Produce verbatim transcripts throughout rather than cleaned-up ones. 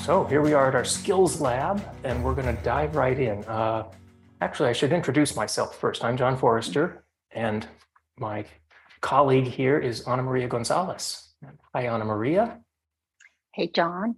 So here we are at our skills lab, and we're going to dive right in. Uh, actually, I should introduce myself first. I'm John Forrester, and my colleague here is Ana Maria Gonzalez. Hi, Ana Maria. Hey, John.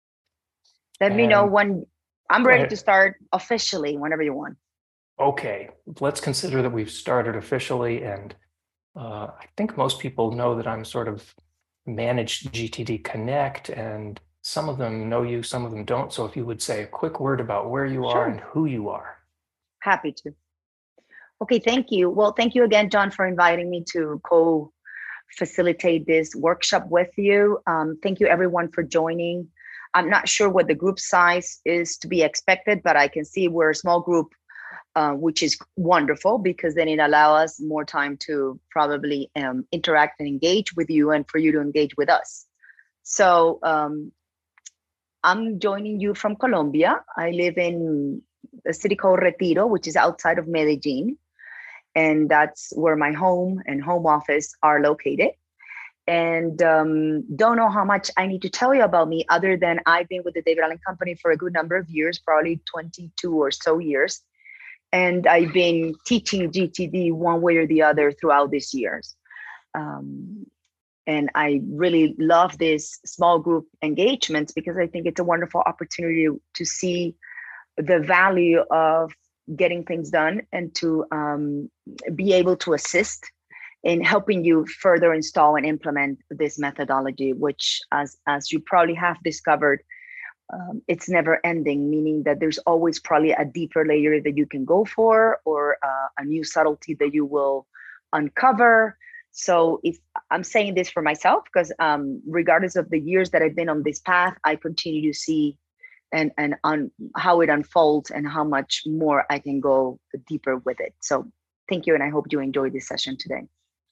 Let And me know when I'm ready ahead. to start officially, whenever you want. Okay, let's consider that we've started officially, and uh, I think most people know that I'm sort of managed G T D Connect, and some of them know you, some of them don't. So if you would say a quick word about where you are Sure. and who you are. Happy to. Okay, thank you. Well, thank you again, John, for inviting me to co-facilitate this workshop with you. Um, thank you, everyone, for joining. I'm not sure what the group size is to be expected, but I can see we're a small group, uh, which is wonderful because then it allows us more time to probably um, interact and engage with you and for you to engage with us. So um, I'm joining you from Colombia. I live in a city called Retiro, which is outside of Medellin. And that's where my home and home office are located. And um, don't know how much I need to tell you about me other than I've been with the David Allen Company for a good number of years, probably twenty-two or so years. And I've been teaching G T D one way or the other throughout these years. Um, and I really love these small group engagements because I think it's a wonderful opportunity to see the value of getting things done and to um, be able to assist in helping you further install and implement this methodology, which as, as you probably have discovered, um, it's never ending, meaning that there's always probably a deeper layer that you can go for or uh, a new subtlety that you will uncover. So if I'm saying this for myself, because um, regardless of the years that I've been on this path, I continue to see and and on how it unfolds and how much more I can go deeper with it. So thank you, and I hope you enjoyed this session today.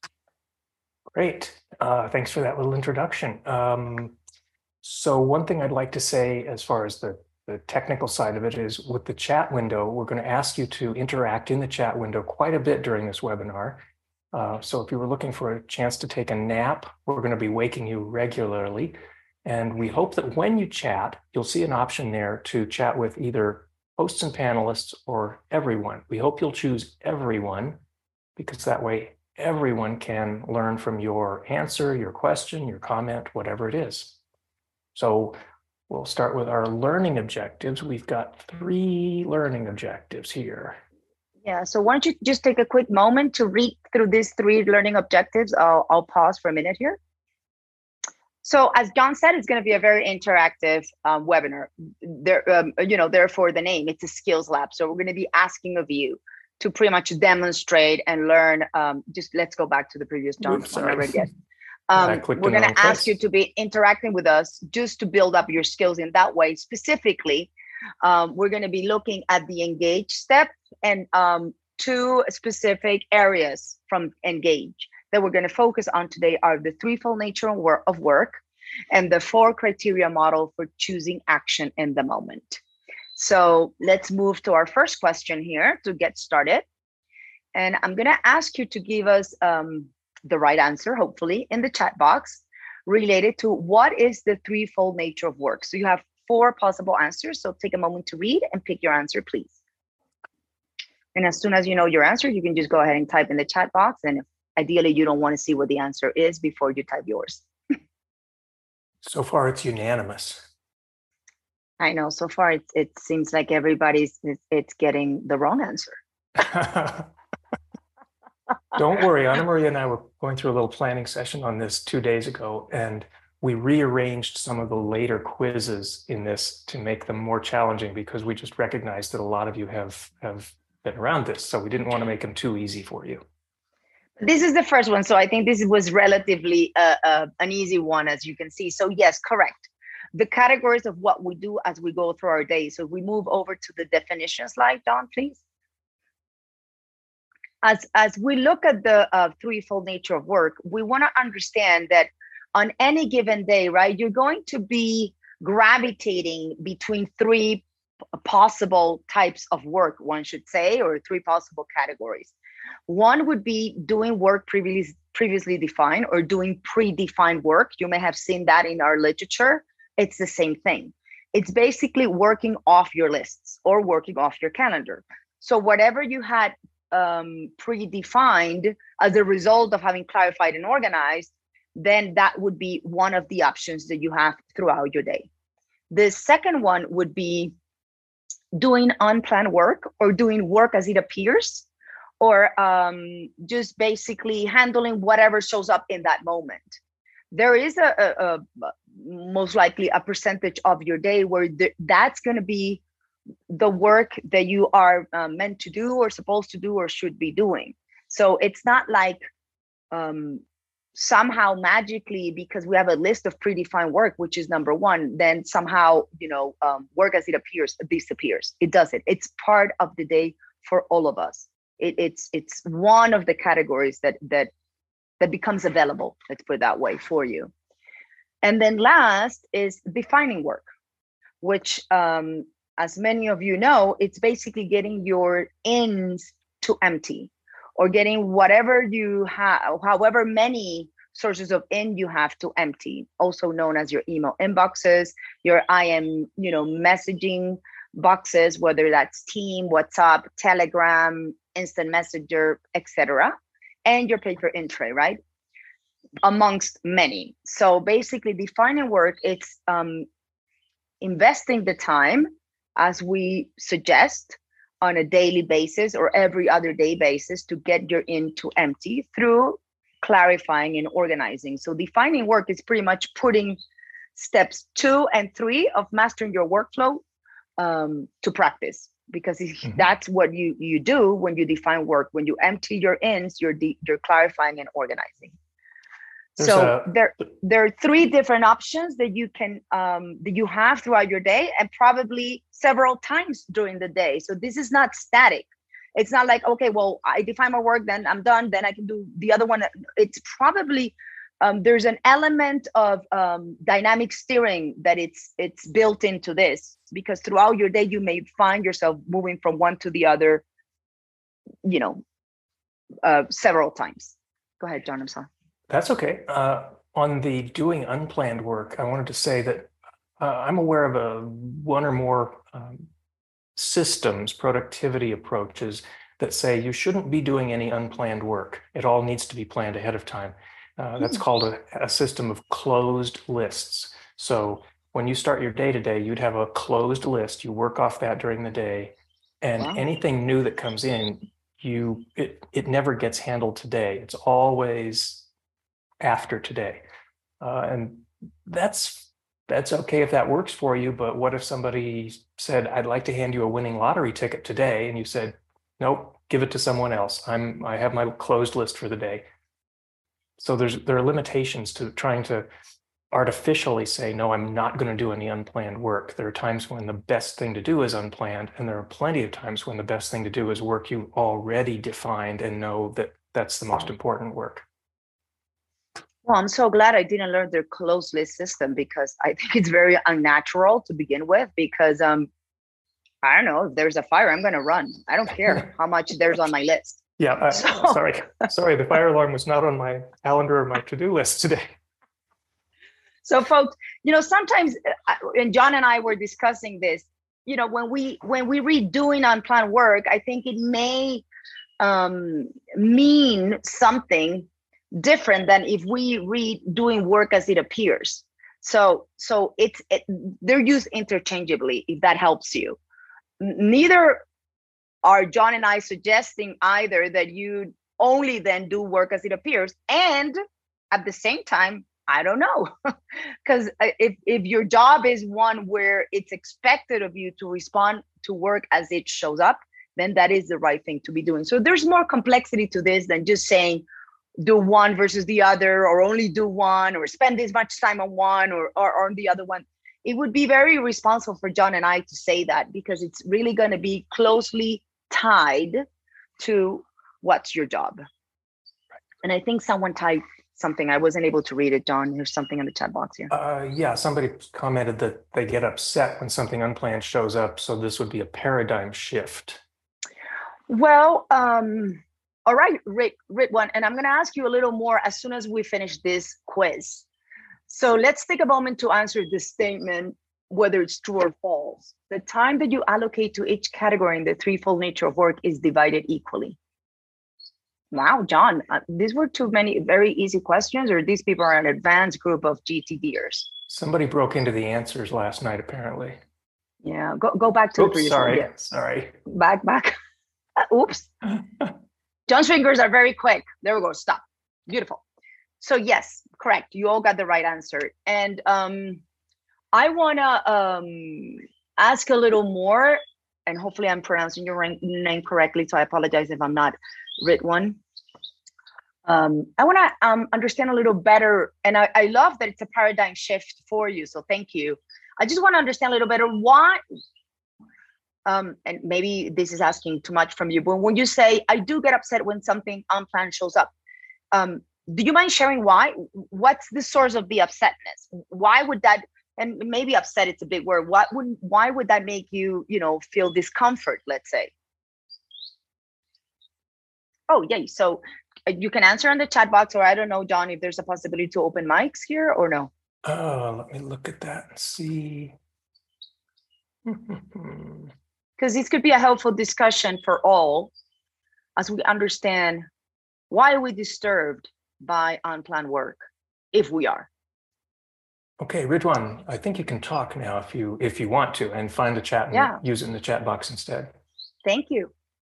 Great. Uh, thanks for that little introduction. Um, so one thing I'd like to say as far as the, the technical side of it is with the chat window, we're going to ask you to interact in the chat window quite a bit during this webinar. Uh, so if you were looking for a chance to take a nap, we're going to be waking you regularly. And we hope that when you chat, you'll see an option there to chat with either hosts and panelists or everyone. We hope you'll choose everyone because that way everyone can learn from your answer, your question, your comment, whatever it is. So we'll start with our learning objectives. We've got three learning objectives here. Yeah, so why don't you just take a quick moment to read through these three learning objectives. I'll, I'll pause for a minute here. So as John said, it's going to be a very interactive um, webinar. There, um, you know, therefore the name, it's a skills lab. So we're going to be asking of you to pretty much demonstrate and learn. Um, just let's go back to the previous John. Oops, I'm not sorry. ready yet. I Um, clicked we're in the going wrong to ask place. you to be interacting with us just to build up your skills in that way. Specifically, um, we're going to be looking at the engage step and um, two specific areas from engage that we're going to focus on today are the threefold nature of work and the four criteria model for choosing action in the moment. So let's move to our first question here to get started. And I'm going to ask you to give us um, the right answer, hopefully, in the chat box related to what is the threefold nature of work. So you have four possible answers. So take a moment to read and pick your answer, please. And as soon as you know your answer, you can just go ahead and type in the chat box. And ideally, you don't want to see what the answer is before you type yours. So far, it's unanimous. I know. So far, it, it seems like everybody's it's, it's getting the wrong answer. Don't worry, Ana Maria and I were going through a little planning session on this two days ago, and we rearranged some of the later quizzes in this to make them more challenging because we just recognized that a lot of you have, have been around this, so we didn't want to make them too easy for you. This is the first one, so I think this was relatively uh, uh, an easy one, as you can see. So yes, correct. The categories of what we do as we go through our day. So we move over to the definition slide, Don, please. As, as we look at the uh, threefold nature of work, we want to understand that on any given day, right, you're going to be gravitating between three possible types of work, one should say, or three possible categories. One would be doing work previously, previously defined or doing predefined work. You may have seen that in our literature. It's the same thing, It's basically working off your lists or working off your calendar. So whatever you had um, predefined as a result of having clarified and organized, then that would be one of the options that you have throughout your day. The second one would be doing unplanned work or doing work as it appears, or um, just basically handling whatever shows up in that moment. There is a, a, a most likely a percentage of your day where th- that's going to be the work that you are uh, meant to do or supposed to do or should be doing. So it's not like um, somehow magically, because we have a list of predefined work, which is number one, then somehow, you know, um, work as it appears disappears. It doesn't. It's part of the day for all of us. It, it's it's one of the categories that that that becomes available, let's put it that way, for you. And then last is defining work, which um, as many of you know, it's basically getting your ins to empty, or getting whatever you have, however many sources of in you have to empty, also known as your email inboxes, your I M, you know, messaging boxes, whether that's Team, WhatsApp, Telegram, Instant Messenger, et cetera, and your paper in tray, right? Amongst many. So basically defining work, it's um, investing the time, as we suggest, on a daily basis or every other day basis to get your in to empty through clarifying and organizing. So defining work is pretty much putting steps two and three of mastering your workflow um, to practice, because mm-hmm. that's what you, you do when you define work. When you empty your ins, you're, de- you're clarifying and organizing. There's so a, there, there are three different options that you can um, that you have throughout your day, and probably several times during the day. So this is not static. It's not like, okay, well, I define my work, then I'm done, then I can do the other one. It's probably um, there's an element of um, dynamic steering that it's it's built into this, because throughout your day you may find yourself moving from one to the other, you know, uh, several times. Go ahead, John. I'm sorry. That's okay. Uh, on the doing unplanned work, I wanted to say that uh, I'm aware of a one or more um, systems, productivity approaches that say you shouldn't be doing any unplanned work. It all needs to be planned ahead of time. Uh, that's called a, a system of closed lists. So when you start your day to day, you'd have a closed list. You work off that during the day, and wow. anything new that comes in, you it it never gets handled today. It's always after today. Uh, and that's that's okay if that works for you, but what if somebody said, I'd like to hand you a winning lottery ticket today, and you said, nope, give it to someone else. I'm I have my closed list for the day. So there's there are limitations to trying to artificially say, no, I'm not going to do any unplanned work. There are times when the best thing to do is unplanned, and there are plenty of times when the best thing to do is work you already defined and know that that's the most important work. Well, I'm so glad I didn't learn their closed list system, because I think it's very unnatural to begin with, because um, I don't know, if there's a fire, I'm going to run. I don't care how much there's on my list. Yeah, uh, so, sorry. Sorry, the fire alarm was not on my calendar or my to-do list today. So folks, you know, sometimes, and John and I were discussing this, you know, when we when we read doing unplanned work, I think it may um, mean something different than if we read doing work as it appears. So so it's it, they're used interchangeably, if that helps you. Neither are John and I suggesting either that you only then do work as it appears, and at the same time, I don't know, because if, if your job is one where it's expected of you to respond to work as it shows up, then that is the right thing to be doing. So there's more complexity to this than just saying do one versus the other, or only do one, or spend this much time on one or, or on the other one. It would be very irresponsible for John and I to say that, because it's really going to be closely tied to what's your job. And I think someone typed something. I wasn't able to read it, John. There's something in the chat box here. Uh, yeah, somebody commented that they get upset when something unplanned shows up. So this would be a paradigm shift. Well, um, all right, Rick, Rick one. And I'm going to ask you a little more as soon as we finish this quiz. So let's take a moment to answer this statement. whether it's true or false, the time that you allocate to each category in the threefold nature of work is divided equally. Wow, John, uh, these were too many very easy questions, or these people are an advanced group of G T Ders? Somebody broke into the answers last night, apparently. Yeah, go, go back to Oops, the previous sorry, one. Yeah. sorry. Back, back. Uh, oops. John's fingers are very quick. There we go, stop. Beautiful. So yes, correct. You all got the right answer. And um, I wanna um, ask a little more, and hopefully I'm pronouncing your name correctly, so I apologize if I'm not. Ridwan. Um, I want to um, understand a little better, and I, I love that it's a paradigm shift for you, so thank you. I just want to understand a little better why, um, and maybe this is asking too much from you, but when you say, I do get upset when something unplanned shows up, um, do you mind sharing why? What's the source of the upsetness? Why would that, and maybe upset, it's a big word, what would, why would that make you, you know, feel discomfort, let's say? Oh, yeah. So uh, you can answer in the chat box, or I don't know, John, if there's a possibility to open mics here or no. Oh, let me look at that and see. Because this could be a helpful discussion for all as we understand why are we disturbed by unplanned work, if we are. Okay, Ridwan, I think you can talk now if you if you want to, and find the chat and Yeah. use it in the chat box instead. Thank you.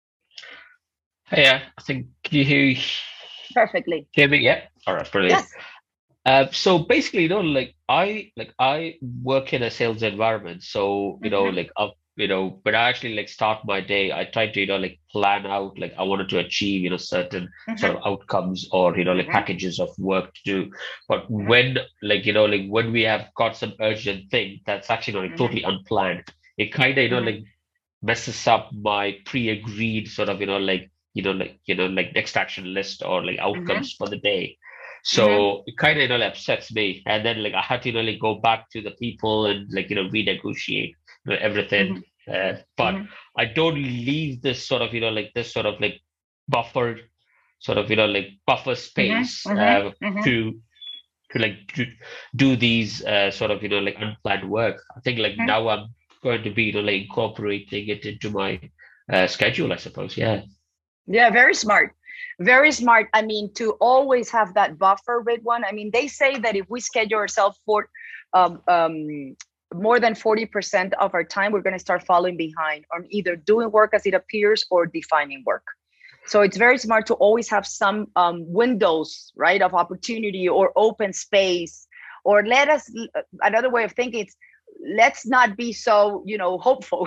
Hey, yeah, I think, can you hear, Perfectly. hear me? Yeah. All right, brilliant. Yes. Uh, so basically, you know, like I like I work in a sales environment. So, you know, Mhm. like up, you know, when I actually like start my day, I try to, you know, like plan out like I wanted to achieve, you know, certain sort of outcomes or, you know, like Mhm. packages of work to do. But when like, you know, like when we have got some urgent thing that's actually not like, Mhm. totally unplanned, it kind of, you know, Mhm. like messes up my pre-agreed sort of, you know, like, you know, like, you know, like next action list or like outcomes for the day. So it kind of, you know, like upsets me. And then like I had to, you know, like go back to the people and like, you know, renegotiate, you know, everything. Uh, but Mhm. I don't leave this sort of, you know, like this sort of like buffer, sort of, you know, like buffer space Mhm. uh, Mhm. to to like do, do these uh, sort of, you know, like unplanned work. I think like Mhm. now I'm going to be, you know, like incorporating it into my uh, schedule, I suppose. Yeah. Yeah, very smart. Very smart. I mean, to always have that buffer with one. I mean, they say that if we schedule ourselves for um, um, more than forty percent of our time, we're going to start falling behind on either doing work as it appears or defining work. So it's very smart to always have some um, windows, right, of opportunity or open space. Or let us, another way of thinking, it's let's not be so, you know, hopeful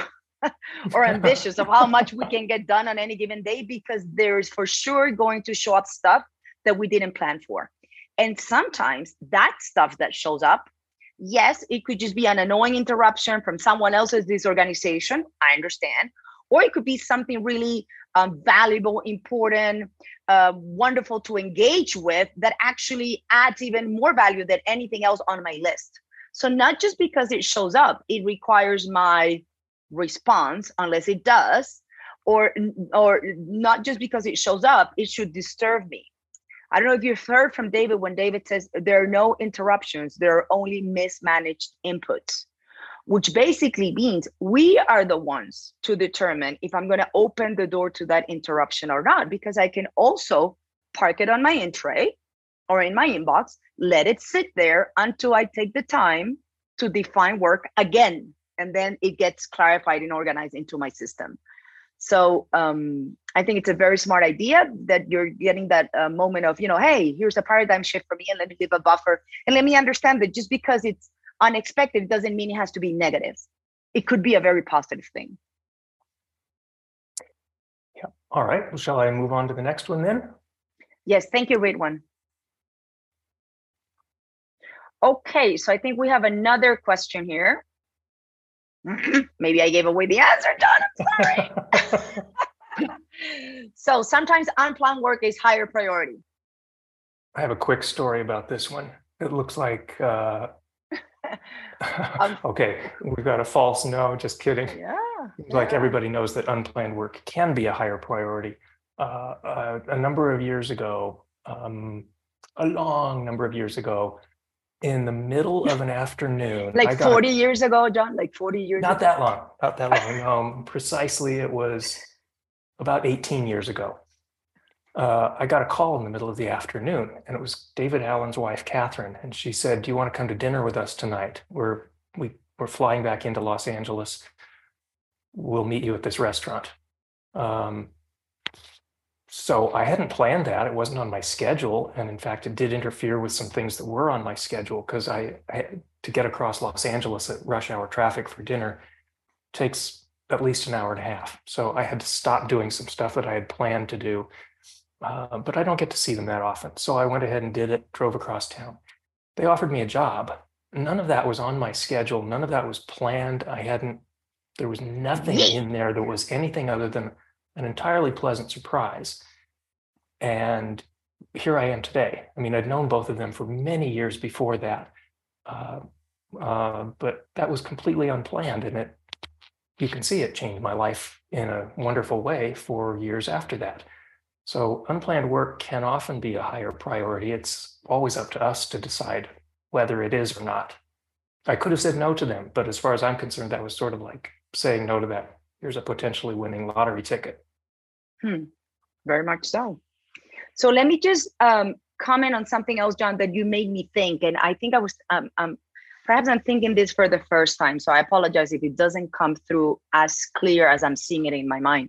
or ambitious of how much we can get done on any given day, because there's for sure going to show up stuff that we didn't plan for. And sometimes that stuff that shows up, yes, it could just be an annoying interruption from someone else's disorganization. I understand. Or it could be something really um, valuable, important, uh, wonderful to engage with that actually adds even more value than anything else on my list. So not just because it shows up, it requires my response, unless it does, or or not just because it shows up, it should disturb me. I don't know if you've heard from David when David says there are no interruptions, there are only mismanaged inputs, which basically means we are the ones to determine if I'm going to open the door to that interruption or not, because I can also park it on my in tray or in my inbox, let it sit there until I take the time to define work again, and then it gets clarified and organized into my system. So um, I think it's a very smart idea that you're getting that uh, moment of, you know, hey, here's a paradigm shift for me, and let me leave a buffer, and let me understand that just because it's unexpected doesn't mean it has to be negative. It could be a very positive thing. Yeah. All right. Well, shall I move on to the next one then? Yes. Thank you, Ridwan. Okay. So I think we have another question here. Maybe I gave away the answer, John. I'm sorry. So sometimes unplanned work is higher priority. I have a quick story about this one. It looks like, uh, um, okay, we've got a false no, just kidding. Yeah. Like yeah. everybody knows that unplanned work can be a higher priority. Uh, uh, a number of years ago, um, a long number of years ago, in the middle of an afternoon. I Like got a- forty years ago, John, like forty years Not ago? that long, not that long. Um, precisely, it was about eighteen years ago. Uh, I got a call in the middle of the afternoon, and it was David Allen's wife, Catherine, and she said, "Do you want to come to dinner with us tonight? We're we we're flying back into Los Angeles. We'll meet you at this restaurant." Um, so I hadn't planned that. It wasn't on my schedule, and in fact, it did interfere with some things that were on my schedule because I, I to get across Los Angeles at rush hour traffic for dinner takes at least an hour and a half. So I had to stop doing some stuff that I had planned to do. Uh, but I don't get to see them that often. So I went ahead and did it, drove across town. They offered me a job. None of that was on my schedule. None of that was planned. I hadn't, there was nothing in there that was anything other than an entirely pleasant surprise. And here I am today. I mean, I'd known both of them for many years before that. Uh, uh, but that was completely unplanned. And it, you can see it changed my life in a wonderful way for years after that. So unplanned work can often be a higher priority. It's always up to us to decide whether it is or not. I could have said no to them, but as far as I'm concerned, that was sort of like saying no to that. Here's a potentially winning lottery ticket. Hmm. Very much so. So let me just um, comment on something else, John, that you made me think. And I think I was, um, um, perhaps I'm thinking this for the first time. So I apologize if it doesn't come through as clear as I'm seeing it in my mind.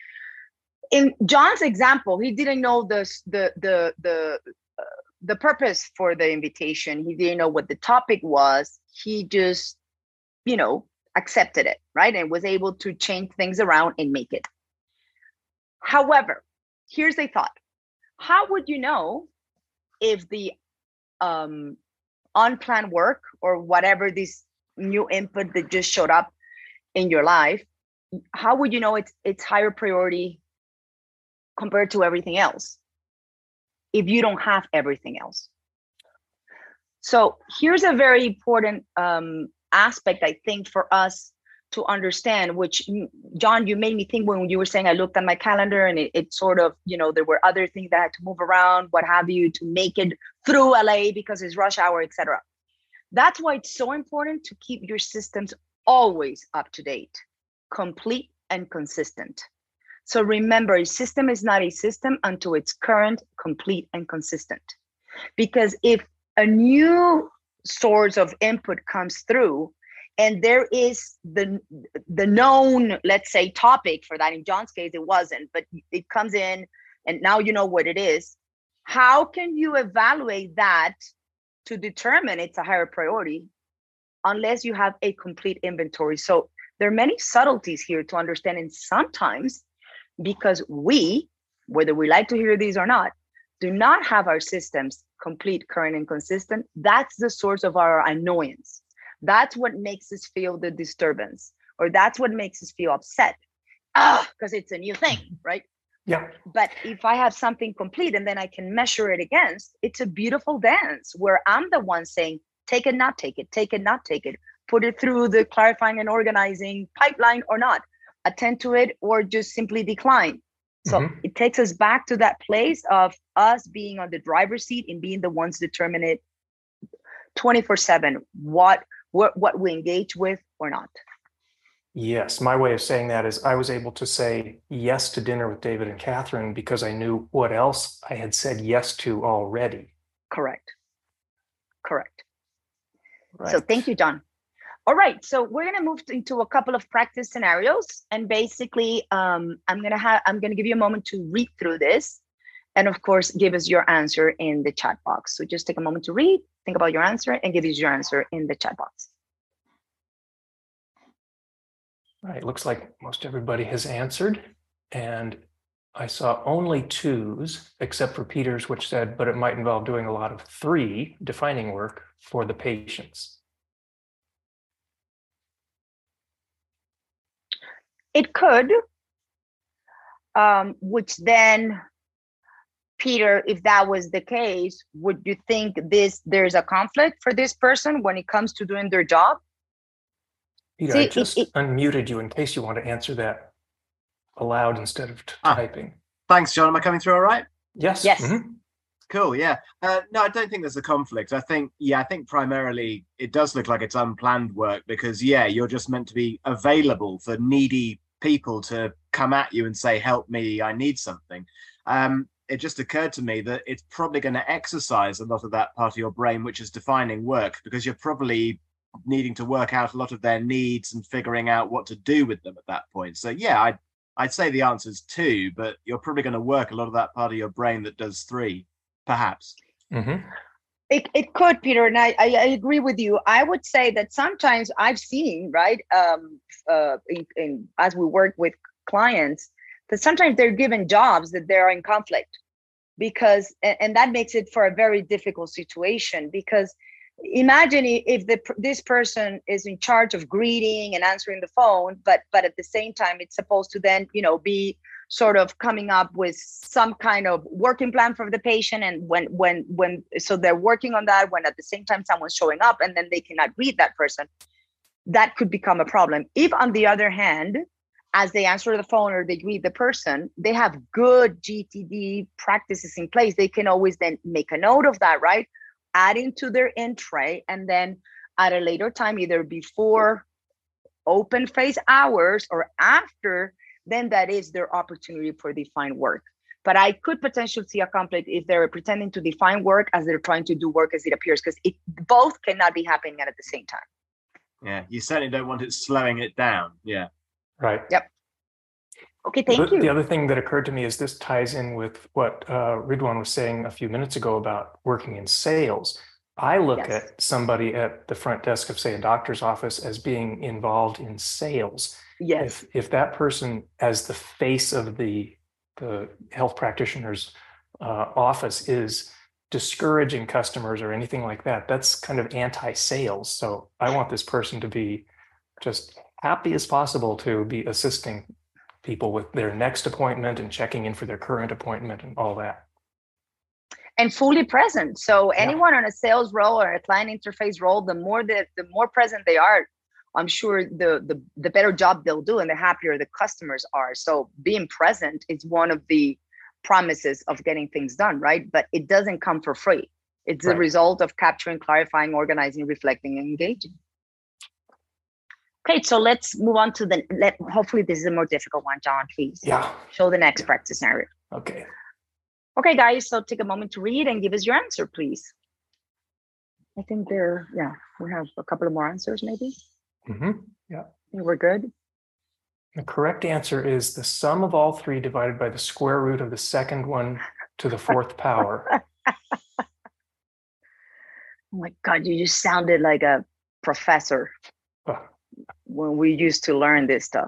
In John's example, he didn't know the the the the uh, the purpose for the invitation. He didn't know what the topic was. He just, you know, accepted it, right, and was able to change things around and make it. However, here's a thought: how would you know if the um, unplanned work or whatever this new input that just showed up in your life? How would you know it's it's higher priority compared to everything else if you don't have everything else? So here's a very important um, aspect, I think, for us to understand, which, John, you made me think when you were saying, I looked at my calendar and it, it sort of, you know, there were other things that I had to move around, what have you, to make it through L A because it's rush hour, et cetera. That's why it's so important to keep your systems always up to date, complete and consistent. So remember, a system is not a system until it's current, complete, and consistent. Because if a new source of input comes through and there is the, the known, let's say, topic for that, in John's case, it wasn't, but it comes in and now you know what it is, how can you evaluate that to determine it's a higher priority unless you have a complete inventory? So there are many subtleties here to understand, and sometimes because we, whether we like to hear these or not, do not have our systems complete, current, and consistent. That's the source of our annoyance. That's what makes us feel the disturbance, or that's what makes us feel upset. Ah, because it's a new thing, right? Yeah. But if I have something complete and then I can measure it against, it's a beautiful dance where I'm the one saying, take it, not take it, take it, not take it, put it through the clarifying and organizing pipeline or not, attend to it or just simply decline. So mm-hmm. It takes us back to that place of us being on the driver's seat and being the ones determine it twenty-four seven, what, what, what we engage with or not. Yes, my way of saying that is I was able to say yes to dinner with David and Catherine because I knew what else I had said yes to already. Correct. Correct. Right. So thank you, John. All right, so we're gonna move into a couple of practice scenarios, and basically, um, I'm gonna have I'm gonna give you a moment to read through this, and of course, give us your answer in the chat box. So just take a moment to read, think about your answer, and give us your answer in the chat box. All right, looks like most everybody has answered, and I saw only twos, except for Peter's, which said, but it might involve doing a lot of three defining work for the patients. It could, um, which then, Peter, if that was the case, would you think this there's a conflict for this person when it comes to doing their job? Peter, See, I just it, it, unmuted you in case you want to answer that aloud instead of ah, typing. Thanks, John. Am I coming through all right? Yes. Yes. Mm-hmm. Cool. Yeah. Uh, no, I don't think there's a conflict. I think, yeah, I think primarily it does look like it's unplanned work because, yeah, you're just meant to be available for needy people to come at you and say, help me, I need something. Um, it just occurred to me that it's probably going to exercise a lot of that part of your brain, which is defining work, because you're probably needing to work out a lot of their needs and figuring out what to do with them at that point. So, yeah, I'd, I'd say the answer is two, but you're probably going to work a lot of that part of your brain that does three. Perhaps. Mm-hmm. It, it could, Peter, and I, I, I agree with you. I would say that sometimes I've seen, right, um, uh, in, in, as we work with clients, that sometimes they're given jobs that they're in conflict because, and, and that makes it for a very difficult situation because imagine if the this person is in charge of greeting and answering the phone, but but at the same time, it's supposed to then, you know, be sort of coming up with some kind of working plan for the patient. And when, when, when, so they're working on that when at the same time someone's showing up and then they cannot read that person, that could become a problem. If on the other hand, as they answer the phone or they greet the person, they have good G T D practices in place, they can always then make a note of that, right? Add into their in tray, and then at a later time, either before open phase hours or after, then that is their opportunity for defined work. But I could potentially see a conflict if they're pretending to define work as they're trying to do work as it appears, because it both cannot be happening at the same time. Yeah, you certainly don't want it slowing it down. Yeah. Right. Yep. Okay, thank the, you. The other thing that occurred to me is this ties in with what uh, Ridwan was saying a few minutes ago about working in sales. I look Yes. at somebody at the front desk of, say, a doctor's office as being involved in sales. Yes. If if that person, as the face of the the health practitioner's uh, office, is discouraging customers or anything like that, that's kind of anti-sales. So I want this person to be just happy as possible to be assisting people with their next appointment and checking in for their current appointment and all that. And fully present. So Yeah. anyone on a sales role or a client interface role, the more that the more present they are, I'm sure the, the the better job they'll do and the happier the customers are. So being present is one of the promises of getting things done, right? But it doesn't come for free. It's Right. the result of capturing, clarifying, organizing, reflecting, and engaging. Okay, so let's move on to the, let, hopefully this is a more difficult one, John, please. Yeah. Show the next Yeah. practice scenario. Okay. Okay, guys, so take a moment to read and give us your answer, please. I think there, yeah, we have a couple of more answers, maybe. Mm-hmm. I think we're good. The correct answer is the sum of all three divided by the square root of the second one to the fourth power. Oh my God, you just sounded like a professor Uh, when we used to learn this stuff.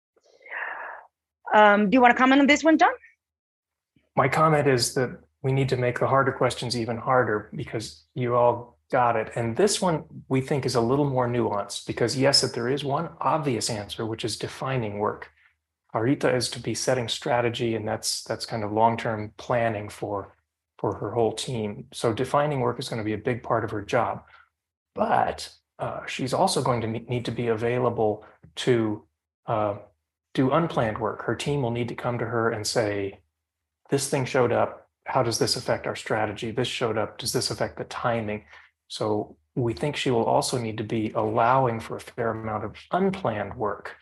Um, do you want to comment on this one, John? My comment is that we need to make the harder questions even harder because you all got it. And this one we think is a little more nuanced because yes, that there is one obvious answer, which is defining work. Harita is to be setting strategy, and that's that's kind of long-term planning for, for her whole team. So defining work is going to be a big part of her job. But uh, she's also going to need to be available to uh, do unplanned work. Her team will need to come to her and say, this thing showed up. How does this affect our strategy? This showed up. Does this affect the timing? So we think she will also need to be allowing for a fair amount of unplanned work.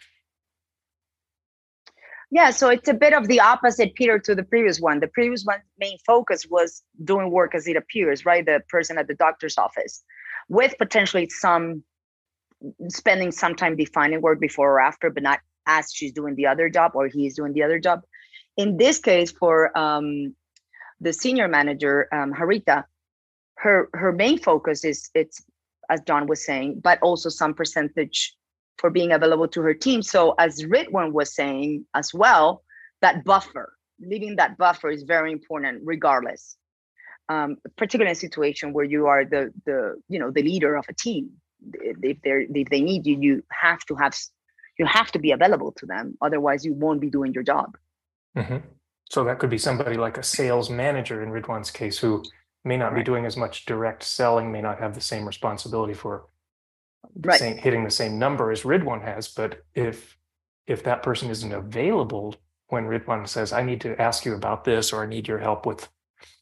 Yeah, so it's a bit of the opposite, Peter, to the previous one. The previous one's main focus was doing work as it appears, right? The person at the doctor's office, with potentially some spending some time defining work before or after, but not as she's doing the other job or he's doing the other job. In this case, for um, the senior manager, um, Harita, her her main focus is, it's, as John was saying, but also some percentage for being available to her team. So as Ridwan was saying as well, that buffer, leaving that buffer is very important regardless, um, particularly in a situation where you are the, the you know, the leader of a team. If they're if they need you, you have to have you have to be available to them. Otherwise, you won't be doing your job. Mm-hmm. So that could be somebody like a sales manager in Ridwan's case who may not Right. be doing as much direct selling, may not have the same responsibility for the Right. same, hitting the same number as Ridwan has. But if if that person isn't available when Ridwan says, I need to ask you about this, or I need your help with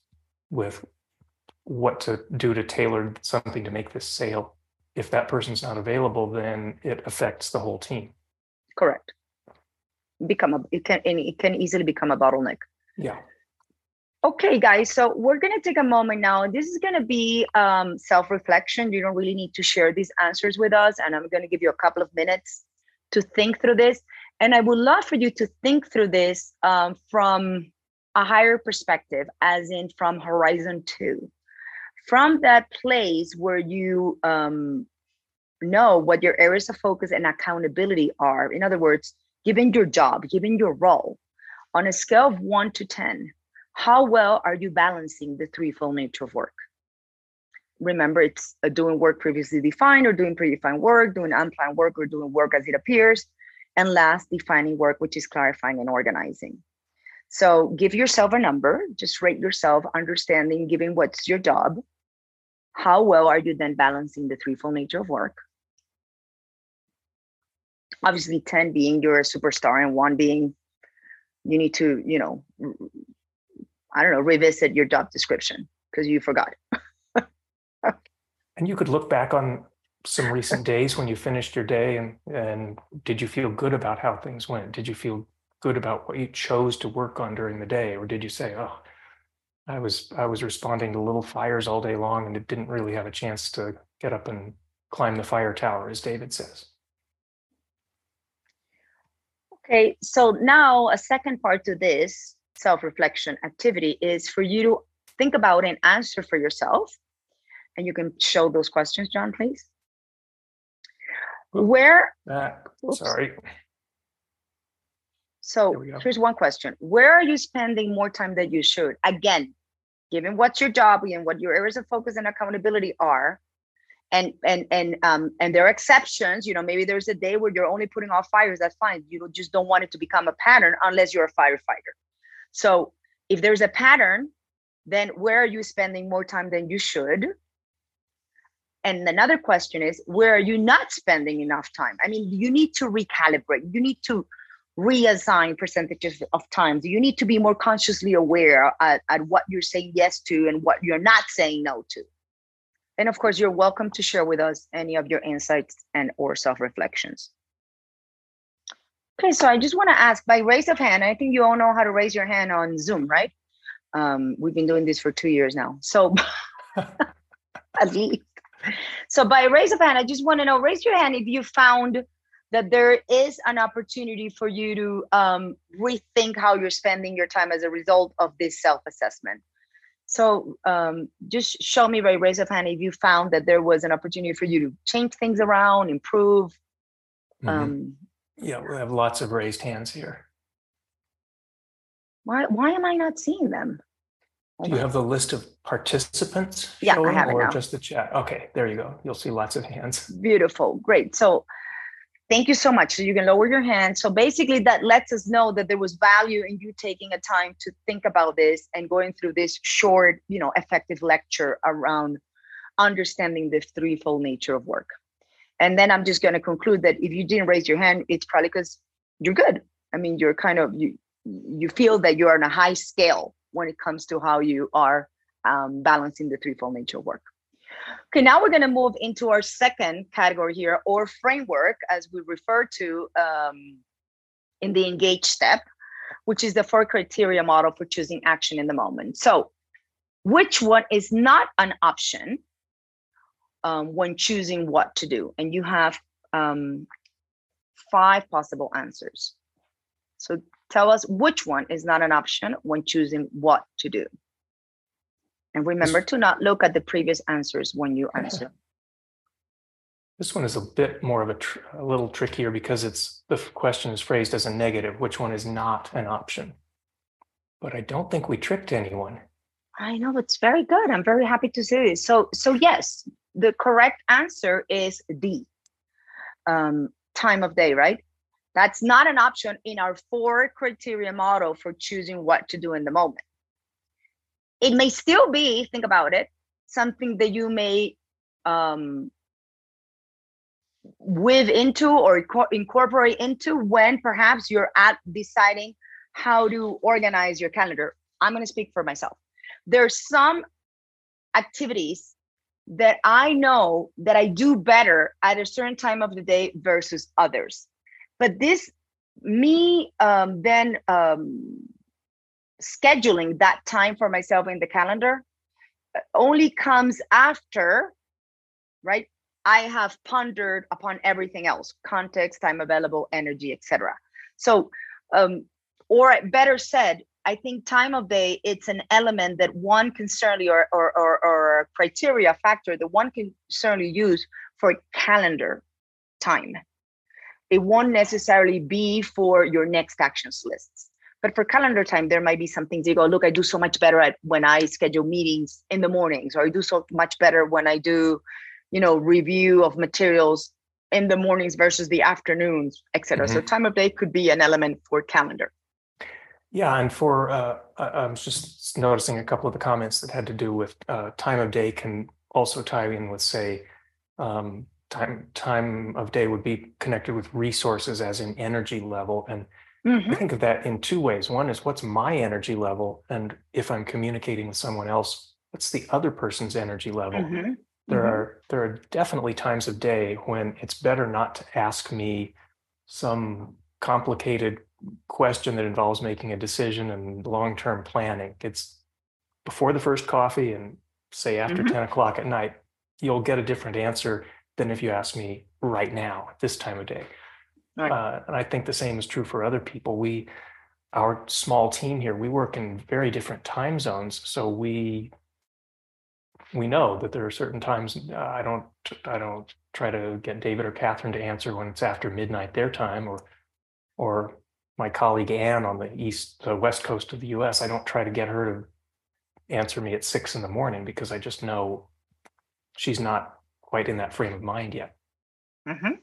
with what to do to tailor something to make this sale. If that person's not available, then it affects the whole team. Correct. Become a it can and it can easily become a bottleneck. Yeah. Okay, guys, so we're going to take a moment now. This is going to be um, self-reflection. You don't really need to share these answers with us, and I'm going to give you a couple of minutes to think through this. And I would love for you to think through this um, from a higher perspective, as in from horizon two, from that place where you um, know what your areas of focus and accountability are. In other words, given your job, given your role, on a scale of one to ten, how well are you balancing the threefold nature of work? Remember, it's uh, doing work previously defined or doing predefined work, doing unplanned work or doing work as it appears. And last, defining work, which is clarifying and organizing. So give yourself a number, just rate yourself, understanding, given what's your job. How well are you then balancing the threefold nature of work? Obviously, ten being you're a superstar and one being you need to, you know, I don't know, revisit your job description because you forgot. And you could look back on some recent days when you finished your day and, and did you feel good about how things went? Did you feel good about what you chose to work on during the day? Or did you say, oh, I was, I was responding to little fires all day long and it didn't really have a chance to get up and climb the fire tower, as David says? Okay, so now a second part to this self-reflection activity is for you to think about and answer for yourself. And you can show those questions, John, please. Where, Back. Oops. Sorry. So There we go. here's one question. Where are you spending more time than you should? Again, given what's your job and what your areas of focus and accountability are, and and and um and there are exceptions, you know, maybe there's a day where you're only putting off fires, that's fine. You just don't want it to become a pattern unless you're a firefighter. So if there's a pattern, then where are you spending more time than you should? And another question is, where are you not spending enough time? I mean, you need to recalibrate. You need to reassign percentages of times. You need to be more consciously aware at, at what you're saying yes to and what you're not saying no to. And of course, you're welcome to share with us any of your insights and or self-reflections. Okay, so I just want to ask by raise of hand, I think you all know how to raise your hand on Zoom, right? Um, we've been doing this for two years now. So at least. So by raise of hand, I just want to know, raise your hand if you found that there is an opportunity for you to um, rethink how you're spending your time as a result of this self-assessment. So um, just show me by raise of hand if you found that there was an opportunity for you to change things around, improve. Mm-hmm. Um, Yeah, we have lots of raised hands here. why, why am I not seeing them? Do you have the list of participants Yeah, I showing, have it or now. just the chat? Okay, there you go. You'll see lots of hands. Beautiful, great. So thank you so much. So you can lower your hand. So basically that lets us know that there was value in you taking a time to think about this and going through this short, you know, effective lecture around understanding the threefold nature of work. And then I'm just going to conclude that if you didn't raise your hand, it's probably because you're good. I mean, you're kind of, you, you feel that you're on a high scale when it comes to how you are um, balancing the threefold nature of work. Okay, now we're going to move into our second category here, or framework, as we refer to um, in the engage step, which is the four criteria model for choosing action in the moment. So which one is not an option um, when choosing what to do? And you have um, five possible answers. So tell us which one is not an option when choosing what to do. And remember to not look at the previous answers when you answer. This one is a bit more of a, tr a little trickier because it's the question is phrased as a negative. Which one is not an option? But I don't think we tricked anyone. I know, it's very good. I'm very happy to say this. So, so yes, the correct answer is D, um, time of day, right? That's not an option in our four criteria model for choosing what to do in the moment. It may still be, think about it, something that you may um, weave into or incorporate into when perhaps you're at deciding how to organize your calendar. I'm going to speak for myself. There's some activities that I know that I do better at a certain time of the day versus others. But this, me um, then um, scheduling that time for myself in the calendar only comes after, right? I have pondered upon everything else, context, time available, energy, et cetera. So, um, or better said, I think time of day, it's an element that one can certainly, or, or, or, or criteria factor that one can certainly use for calendar time. It won't necessarily be for your next actions lists. But for calendar time, there might be some things you go, look, I do so much better at when I schedule meetings in the mornings, or I do so much better when I do, you know, review of materials in the mornings versus the afternoons, et cetera. Mm-hmm. So time of day could be an element for calendar. Yeah, and for, uh, I was just noticing a couple of the comments that had to do with uh, time of day can also tie in with, say, um, time time of day would be connected with resources as in energy level. And mm-hmm. I think of that in two ways. One is, what's my energy level? And if I'm communicating with someone else, what's the other person's energy level? Mm-hmm. There mm-hmm. are there are definitely times of day when it's better not to ask me some complicated question that involves making a decision and long-term planning. It's before the first coffee and say after mm-hmm. ten o'clock at night, you'll get a different answer than if you ask me right now at this time of day. Right. Uh, and I think the same is true for other people. We, our small team here, we work in very different time zones. So we we know that there are certain times uh, I don't I don't try to get David or Catherine to answer when it's after midnight their time, or or my colleague Anne on the east, the west coast of the U S. I don't try to get her to answer me at six in the morning because I just know she's not quite in that frame of mind yet. Mm-hmm.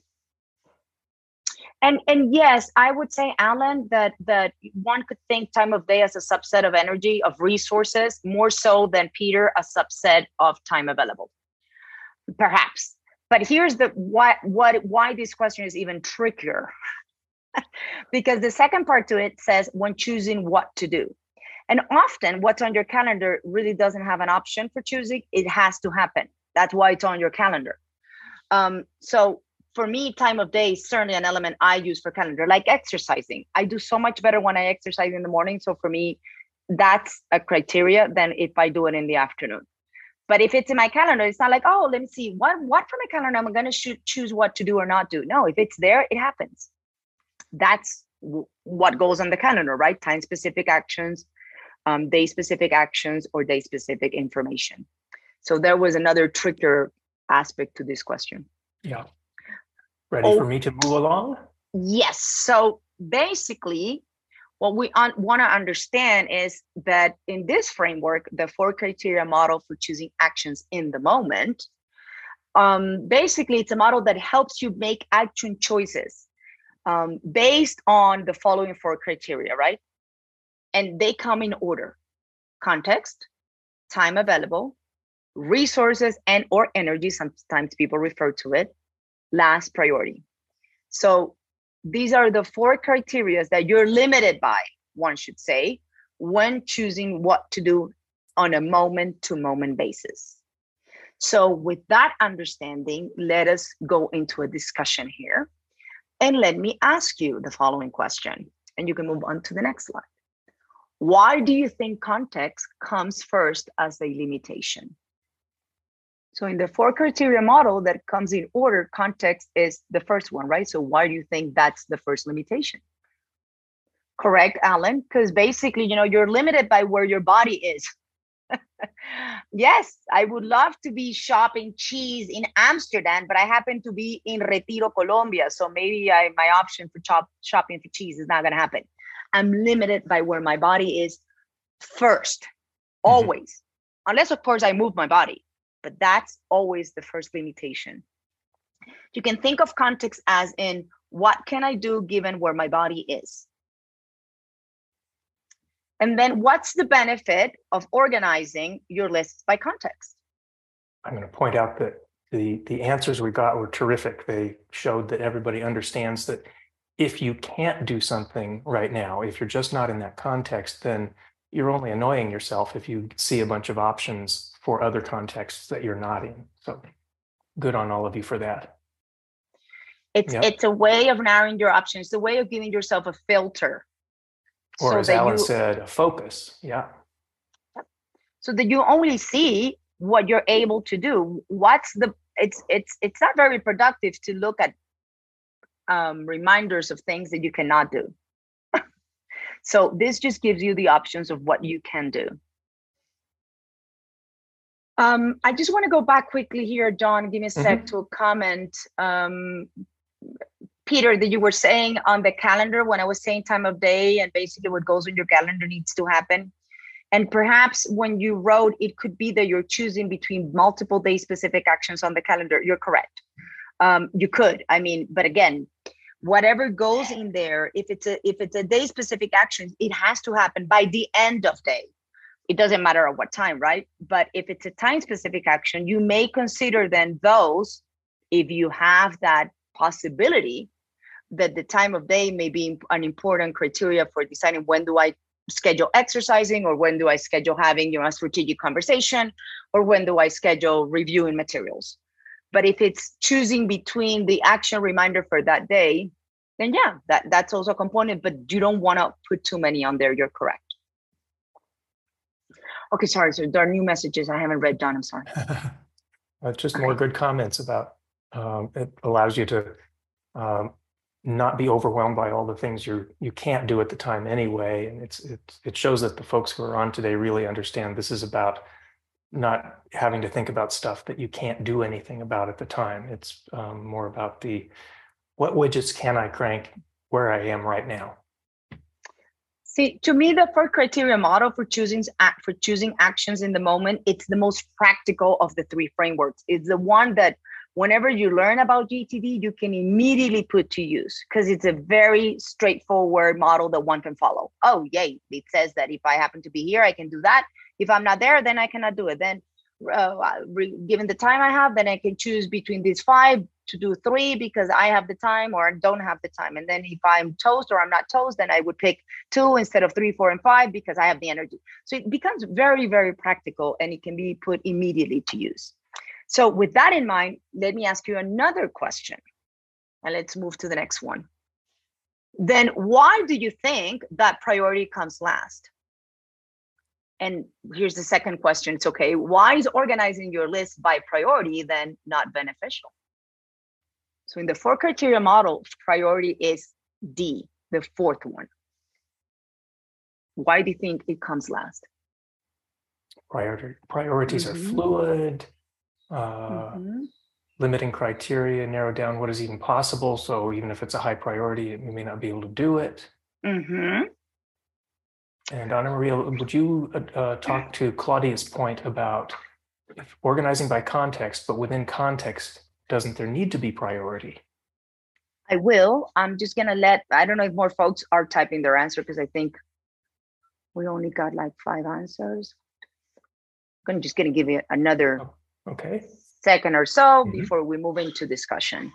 And and yes, I would say, Alan, that that one could think time of day as a subset of energy, of resources, more so than Peter, a subset of time available, perhaps. But here's the why what why this question is even trickier. Because the second part to it says when choosing what to do. And often what's on your calendar really doesn't have an option for choosing. It has to happen. That's why it's on your calendar. Um, so for me, time of day is certainly an element I use for calendar, like exercising. I do so much better when I exercise in the morning. So for me, that's a criteria than if I do it in the afternoon. But if it's in my calendar, it's not like, oh, let me see what, what from my calendar I'm going to choose what to do or not do. No, if it's there, it happens. That's w- what goes on the calendar, right? Time-specific actions, um, day-specific actions, or day-specific information. So there was another trickier aspect to this question. Yeah. Ready oh, for me to move along? Yes. So basically, what we un- want to understand is that in this framework, the four criteria model for choosing actions in the moment, um, basically, it's a model that helps you make action choices um, based on the following four criteria, right? And they come in order: context, time available, resources and or energy, sometimes people refer to it, last priority. So these are the four criteria that you're limited by, one should say, when choosing what to do on a moment to moment basis. So with that understanding, let us go into a discussion here. And let me ask you the following question, and you can move on to the next slide. Why do you think context comes first as a limitation? So in the four criteria model that comes in order, context is the first one, right? So why do you think that's the first limitation? Correct, Alan? Because basically, you know, you're limited by where your body is. Yes, I would love to be shopping cheese in Amsterdam, but I happen to be in Retiro, Colombia. So maybe I, my option for shop, shopping for cheese is not going to happen. I'm limited by where my body is first, always. Mm-hmm. Unless, of course, I move my body. But that's always the first limitation. You can think of context as in, what can I do given where my body is? And then what's the benefit of organizing your lists by context? I'm going to point out that the, the answers we got were terrific. They showed that everybody understands that if you can't do something right now, if you're just not in that context, then you're only annoying yourself if you see a bunch of options for other contexts that you're not in. So good on all of you for that. It's Yep. it's a way of narrowing your options, it's a way of giving yourself a filter. Or so as that Alan you said, a focus. Yeah. so that you only see what you're able to do. What's the it's it's it's not very productive to look at um, reminders of things that you cannot do. So this just gives you the options of what you can do. Um, I just want to go back quickly here, John, give me a sec Mhm. to a comment. Um, Peter, that you were saying on the calendar when I was saying time of day and basically what goes on your calendar needs to happen. And perhaps when you wrote, it could be that you're choosing between multiple day specific actions on the calendar. You're correct. Um, you could, I mean, but again, whatever goes in there, if it's a if it's a day specific action, it has to happen by the end of day. It doesn't matter at what time, right? But if it's a time specific action, you may consider then those, if you have that possibility, that the time of day may be an important criteria for deciding when do I schedule exercising, or when do I schedule having, you know, a strategic conversation, or when do I schedule reviewing materials. But if it's choosing between the action reminder for that day, then yeah, that, that's also a component, but you don't want to put too many on there. You're correct. Okay, sorry. So there are new messages I haven't read, John. I'm sorry. Uh, just Okay. more good comments about um, it allows you to um, not be overwhelmed by all the things you you can't do at the time anyway. And it's it it shows that the folks who are on today really understand this is about not having to think about stuff that you can't do anything about at the time. It's um, more about the what widgets can I crank where I am right now. See, to me, the four criteria model for choosing act for choosing actions in the moment, it's the most practical of the three frameworks. It's the one that whenever you learn about G T D, you can immediately put to use because it's a very straightforward model that one can follow. Oh, yay. It says that if I happen to be here, I can do that. If I'm not there, then I cannot do it. Then uh, given the time I have, then I can choose between these five to do three because I have the time or I don't have the time. And then if I'm toast or I'm not toast, then I would pick two instead of three, four, and five because I have the energy. So it becomes very, very practical and it can be put immediately to use. So with that in mind, let me ask you another question and let's move to the next one. Then why do you think that priority comes last? And here's the second question. It's okay. Why is organizing your list by priority then not beneficial? So in the four criteria model, priority is D, the fourth one. Why do you think it comes last? Priority, priorities Mhm. are fluid. Uh, Mm-hmm. Limiting criteria, narrow down what is even possible. So even if it's a high priority, you may not be able to do it. Mm-hmm. And Anna Maria, would you uh, uh, talk to Claudia's point about if organizing by context, but within context, doesn't there need to be priority? I will. I'm just gonna let, I don't know if more folks are typing their answer because I think we only got like five answers. I'm just gonna give you another Oh, okay. second or so Mhm. before we move into discussion.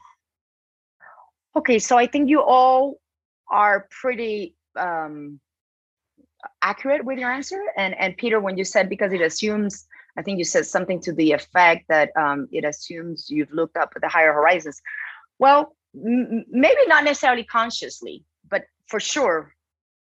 Okay, so I think you all are pretty um, accurate with your answer. And, and Peter, when you said because it assumes, I think you said something to the effect that um, it assumes you've looked up at the higher horizons. Well, m- maybe not necessarily consciously, but for sure,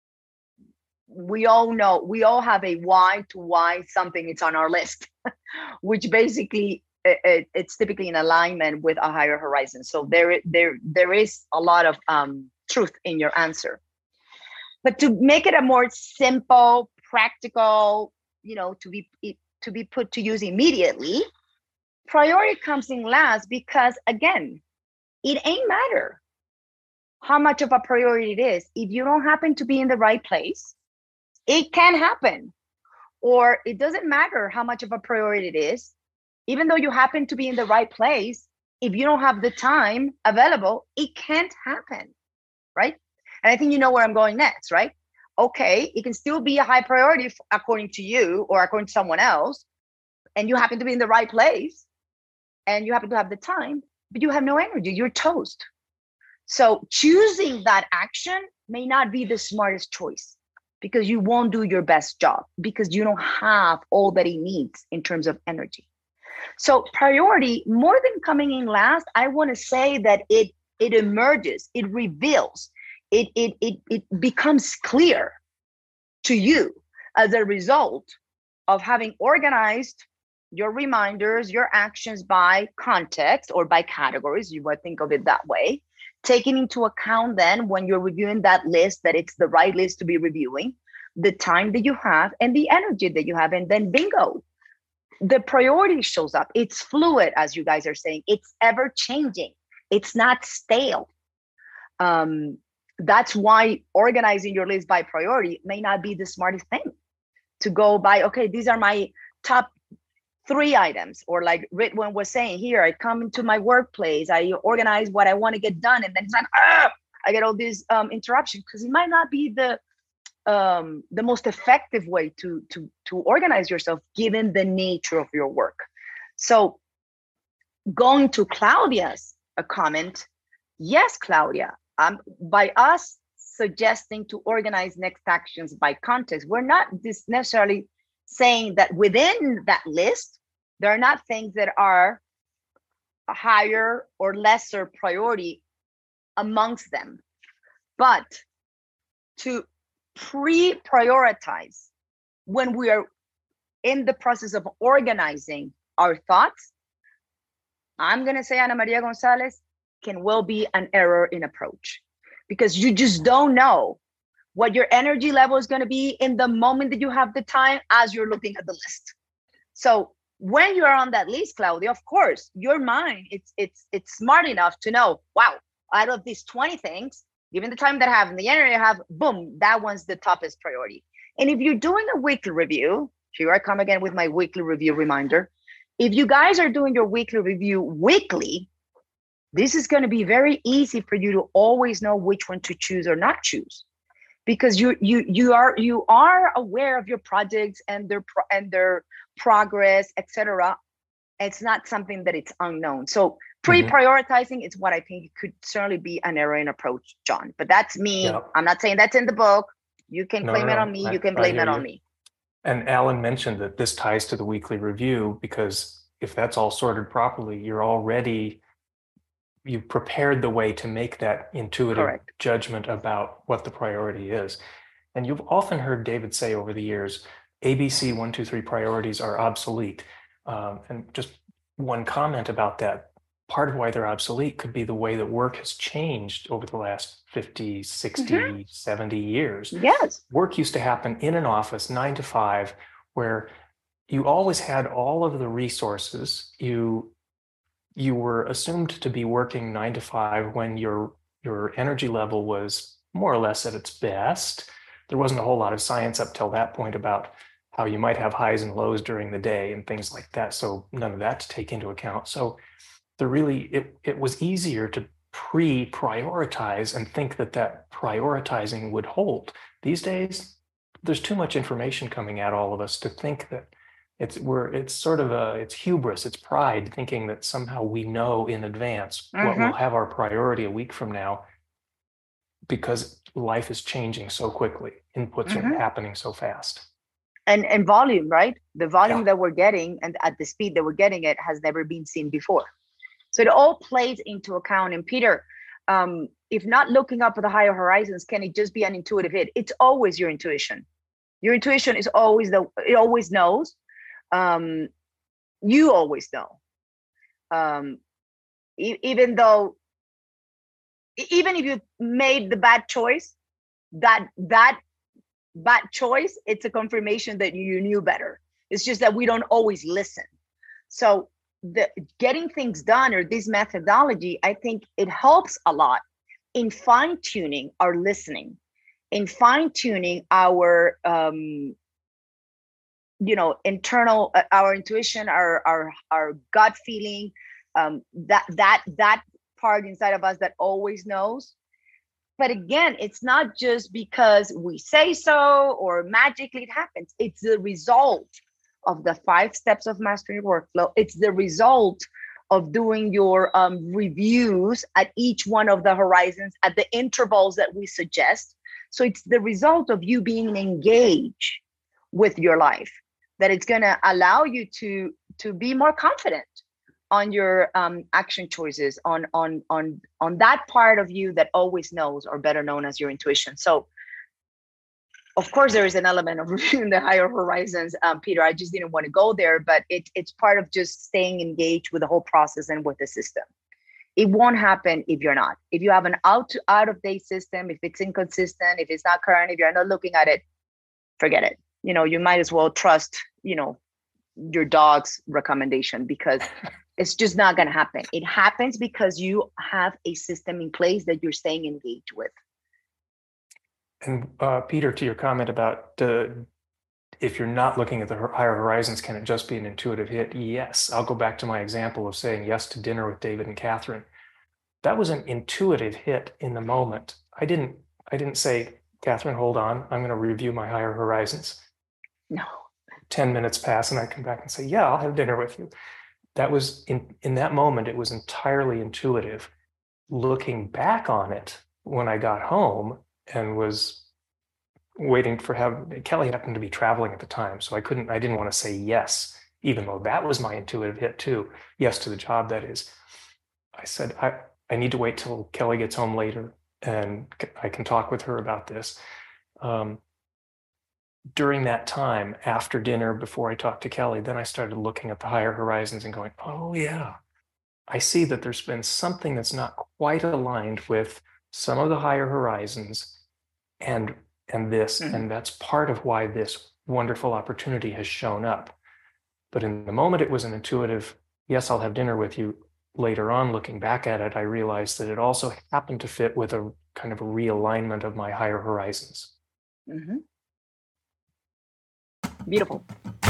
we all know, we all have a why to why something is on our list, which basically it, it's typically in alignment with a higher horizon. So there, there, there is a lot of um, truth in your answer. But to make it a more simple, practical, you know, to be to be put to use immediately, priority comes in last because again, it ain't matter how much of a priority it is. If you don't happen to be in the right place, it can happen. Or it doesn't matter how much of a priority it is. Even though you happen to be in the right place, if you don't have the time available, it can't happen, right? And I think you know where I'm going next, right? Okay, it can still be a high priority according to you or according to someone else, and you happen to be in the right place, and you happen to have the time, but you have no energy, you're toast. So choosing that action may not be the smartest choice. because you won't do your best job because you don't have all that it needs in terms of energy. So priority, more than coming in last, I want to say that it it emerges, it reveals, it it it it becomes clear to you as a result of having organized your reminders, your actions by context or by categories. You might think of it that way. Taking into account then when you're reviewing that list, that it's the right list to be reviewing, the time that you have and the energy that you have, and then bingo, the priority shows up. It's fluid, as you guys are saying. It's ever changing. It's not stale. Um, that's why organizing your list by priority may not be the smartest thing. To go by, okay, these are my top three items, or like Ritwin was saying here, I come into my workplace, I organize what I want to get done, and then it's like, ah, I get all these um, interruptions, because it might not be the um, the most effective way to to to organize yourself given the nature of your work. So going to Claudia's a comment, yes, Claudia, um, by us suggesting to organize next actions by context, we're not this necessarily saying that within that list, there are not things that are a higher or lesser priority amongst them, but to pre-prioritize when we are in the process of organizing our thoughts, I'm gonna say Ana Maria Gonzalez, can well be an error in approach, because you just don't know what your energy level is going to be in the moment that you have the time as you're looking at the list. So when you're on that list, Claudia, of course, your mind, it's it's it's smart enough to know, wow, out of these twenty things, given the time that I have and the energy I have, boom, that one's the toughest priority. And if you're doing a weekly review, here I come again with my weekly review reminder. If you guys are doing your weekly review weekly, this is going to be very easy for you to always know which one to choose or not choose, because you you you are you are aware of your projects and their pro and their progress, et cetera. It's not something that it's unknown. So pre-prioritizing is what I think could certainly be an error in approach, John. But that's me. Yep. I'm not saying that's in the book. You can no, claim no, it on me. I, you can blame it on you. me. And Alan mentioned that this ties to the weekly review, because if that's all sorted properly, you're already you prepared the way to make that intuitive Correct. Judgment about what the priority is. And you've often heard David say over the years, A B C one, two, three priorities are obsolete. Um, and just one comment about that, part of why they're obsolete could be the way that work has changed over the last fifty, sixty, mm-hmm. seventy years. Yes. Work used to happen in an office, nine to five, where you always had all of the resources. You you were assumed to be working nine to five when your your energy level was more or less at its best. There wasn't a whole lot of science up till that point about how you might have highs and lows during the day and things like that. So none of that to take into account. So there really, it, it was easier to pre-prioritize and think that that prioritizing would hold. These days, there's too much information coming at all of us to think that It's we're it's sort of a it's hubris, it's pride, thinking that somehow we know in advance mm-hmm. what will have our priority a week from now, because life is changing so quickly, inputs mm-hmm. are happening so fast. And and volume, right? The volume yeah. that we're getting and at the speed that we're getting it has never been seen before. So it all plays into account. And Peter, um, if not looking up at the higher horizons, can it just be an intuitive hit? It's always your intuition. Your intuition is always the it always knows. Um, you always know, um, e- even though, even if you made the bad choice, that that bad choice, it's a confirmation that you knew better. It's just that we don't always listen. So the getting things done, or this methodology, I think it helps a lot in fine tuning our listening, in fine tuning our um, you know, internal, uh, our intuition, our, our, our gut feeling, um, that, that, that part inside of us that always knows. But again, it's not just because we say so or magically it happens. It's the result of the five steps of mastering workflow. It's the result of doing your um, reviews at each one of the horizons at the intervals that we suggest. So it's the result of you being engaged with your life that it's going to allow you to to be more confident on your um, action choices, on on on on that part of you that always knows, or better known as your intuition. So of course there is an element of reviewing the higher horizons, um, Peter. I just didn't want to go there, but it, it's part of just staying engaged with the whole process and with the system. It won't happen if you're not. If you have an out out of date system, if it's inconsistent, if it's not current, if you're not looking at it, forget it. You know, you might as well trust, you know, your dog's recommendation, because it's just not going to happen. It happens because you have a system in place that you're staying engaged with. And uh, Peter, to your comment about uh, if you're not looking at the higher horizons, can it just be an intuitive hit? Yes. I'll go back to my example of saying yes to dinner with David and Catherine. That was an intuitive hit in the moment. I didn't, I didn't say, Catherine, hold on, I'm going to review my higher horizons. No. ten minutes pass and I come back and say, yeah, I'll have dinner with you. That was in, in that moment, it was entirely intuitive. Looking back on it when I got home and was waiting for have Kelly happened to be traveling at the time, so I couldn't, I didn't want to say yes, even though that was my intuitive hit too. Yes to the job, that is. I said, I, I need to wait till Kelly gets home later and I can talk with her about this. Um, during that time, after dinner, before I talked to Kelly, then I started looking at the higher horizons and going, oh yeah, I see that there's been something that's not quite aligned with some of the higher horizons and and this, mm-hmm. and that's part of why this wonderful opportunity has shown up. But in the moment, it was an intuitive, yes, I'll have dinner with you. Later on, looking back at it, I realized that it also happened to fit with a kind of a realignment of my higher horizons. Mm-hmm. Beautiful.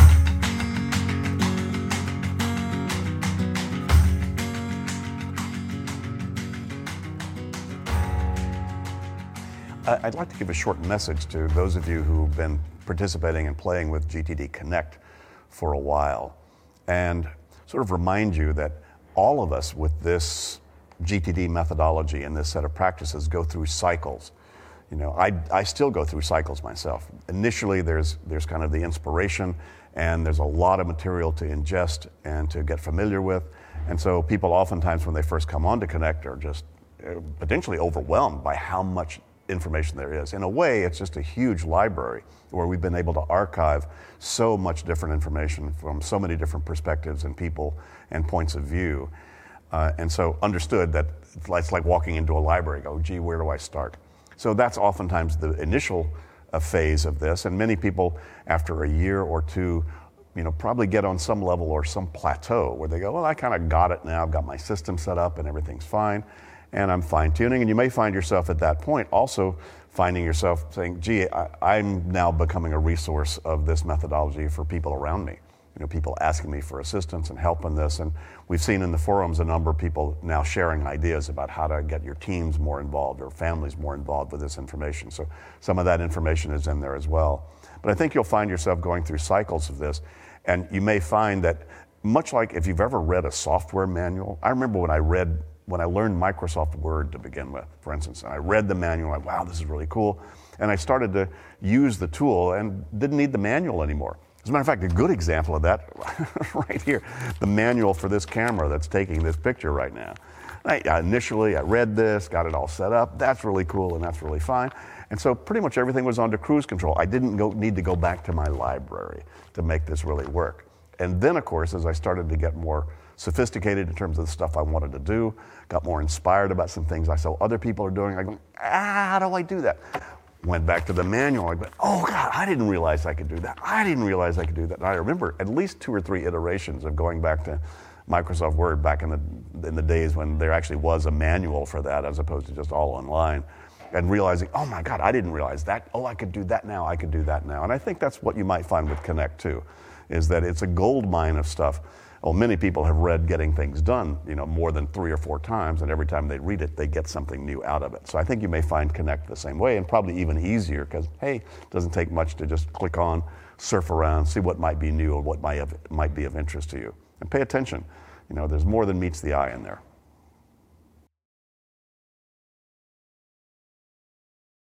I'd like to give a short message to those of you who've been participating and playing with G T D Connect for a while, and sort of remind you that all of us with this G T D methodology and this set of practices go through cycles. You know, I, I still go through cycles myself. Initially, there's there's kind of the inspiration, and there's a lot of material to ingest and to get familiar with, and so people oftentimes when they first come on to Connect are just potentially overwhelmed by how much information there is. In a way, it's just a huge library where we've been able to archive so much different information from so many different perspectives and people and points of view. Uh, and so understood that it's like walking into a library, go, gee, where do I start? So that's oftentimes the initial uh, phase of this. And many people, after a year or two, you know, probably get on some level or some plateau where they go, well, I kind of got it now. I've got my system set up and everything's fine. And I'm fine-tuning, and you may find yourself at that point also finding yourself saying, gee, I, I'm now becoming a resource of this methodology for people around me. You know, people asking me for assistance and help in this, and we've seen in the forums a number of people now sharing ideas about how to get your teams more involved or families more involved with this information. So some of that information is in there as well. But I think you'll find yourself going through cycles of this, and you may find that much like if you've ever read a software manual, I remember when I read when I learned Microsoft Word to begin with, for instance, and I read the manual, like, wow, this is really cool. And I started to use the tool and didn't need the manual anymore. As a matter of fact, a good example of that right here, the manual for this camera that's taking this picture right now. I, I initially, I read this, got it all set up. That's really cool and that's really fine. And so pretty much everything was under cruise control. I didn't go, need to go back to my library to make this really work. And then, of course, as I started to get more sophisticated in terms of the stuff I wanted to do, got more inspired about some things I saw other people are doing. I go, ah, how do I do that? Went back to the manual. I go, oh God, I didn't realize I could do that. I didn't realize I could do that. And I remember at least two or three iterations of going back to Microsoft Word back in the in the days when there actually was a manual for that as opposed to just all online, and realizing, oh my God, I didn't realize that. Oh, I could do that now. I could do that now. And I think that's what you might find with Connect too, is that it's a gold mine of stuff. Well, many people have read Getting Things Done, you know, more than three or four times, and every time they read it, they get something new out of it. So I think you may find Connect the same way, and probably even easier, because, hey, it doesn't take much to just click on, surf around, see what might be new or what might have, might be of interest to you. And pay attention. You know, there's more than meets the eye in there.